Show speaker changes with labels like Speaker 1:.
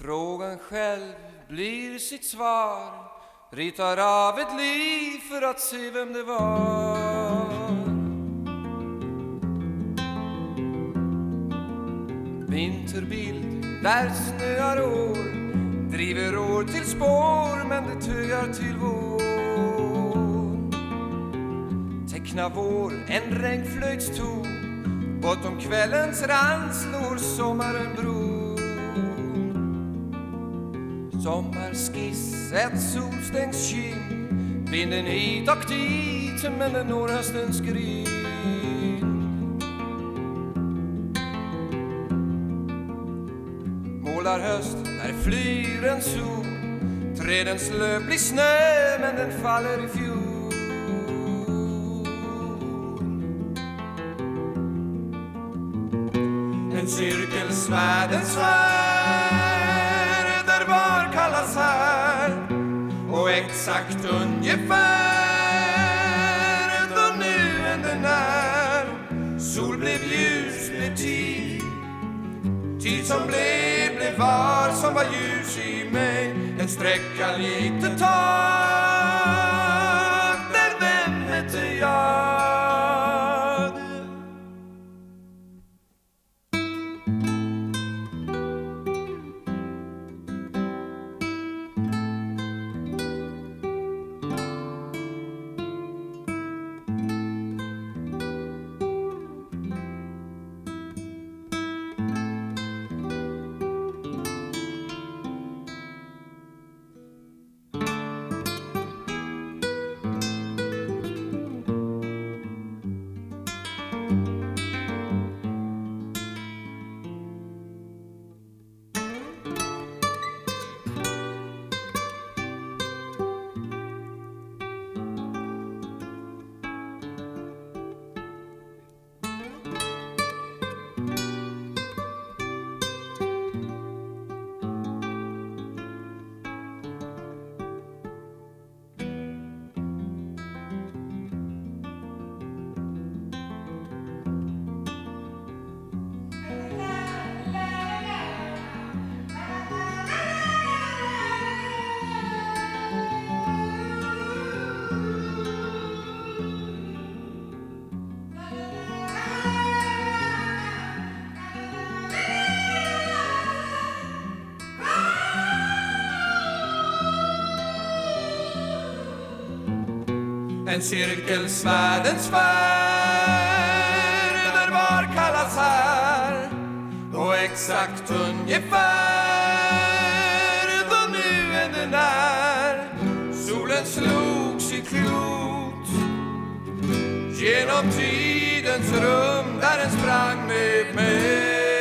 Speaker 1: Frågan själv blir sitt svar, ritar av ett liv för att se vem det var. Vinterbild där snöar år, driver år till spår, men det töjar till vår. Teckna vår, en regnflöjtston, bortom kvällens rand slår sommaren bro. Sommarskiss, ett solstängs kind, vinden hit och dit, men den når höstens grin. Målar höst, där flyr en sol, trädens löv blir snö, men den faller i fjol. En cirkelsvärd, en svär, där var kallas här, och exakt ungefär då nu än den är. Sol blev ljus, blev tid, tid som blev var, som var ljus i mig. En sträcka lite tag, där vem hette jag? En cirkelsvärd, en sfär, där var kallas här, och exakt ungefär då nu än den är. Solen slog sitt klot genom tidens rum, där den sprang med mig.